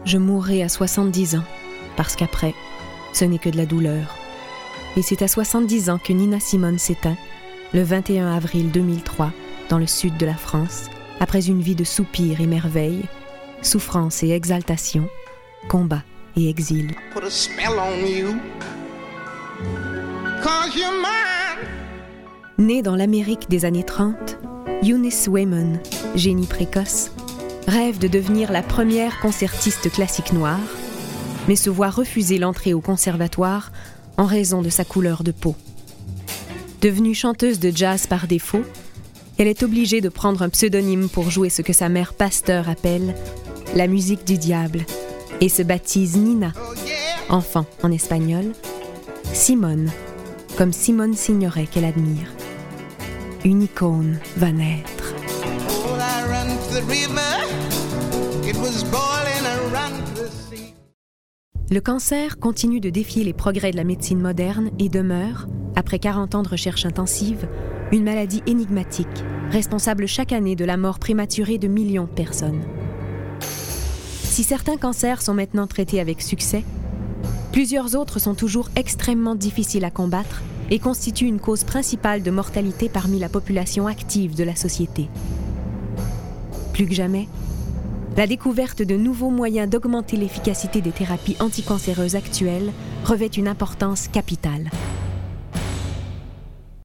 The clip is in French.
Je mourrai à 70 ans, parce qu'après, ce n'est que de la douleur. Et c'est à 70 ans que Nina Simone s'éteint, le 21 avril 2003, dans le sud de la France, après une vie de soupirs et merveilles, souffrance et exaltation, combat et exil. Put a spell on you, 'cause you're mine. Née dans l'Amérique des années 30, Eunice Wayman, génie précoce, rêve de devenir la première concertiste classique noire, mais se voit refuser l'entrée au conservatoire en raison de sa couleur de peau. Devenue chanteuse de jazz par défaut, elle est obligée de prendre un pseudonyme pour jouer ce que sa mère pasteur appelle la musique du diable et se baptise Nina, enfant en espagnol, Simone, comme Simone Signoret qu'elle admire. Une icône va naître. Oh, I ran to the river, it was boiling, I ran to the sea. Le cancer continue de défier les progrès de la médecine moderne et demeure, après 40 ans de recherche intensive, une maladie énigmatique, responsable chaque année de la mort prématurée de millions de personnes. Si certains cancers sont maintenant traités avec succès, plusieurs autres sont toujours extrêmement difficiles à combattre et constituent une cause principale de mortalité parmi la population active de la société. Plus que jamais, la découverte de nouveaux moyens d'augmenter l'efficacité des thérapies anticancéreuses actuelles revêt une importance capitale.